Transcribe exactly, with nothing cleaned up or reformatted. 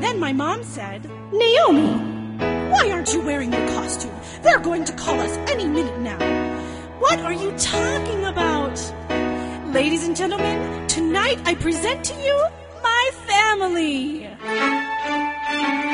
Then my mom said, Naomi, why aren't you wearing your costume? They're going to call us any minute now. What are you talking about? Ladies and gentlemen, tonight I present to you my family.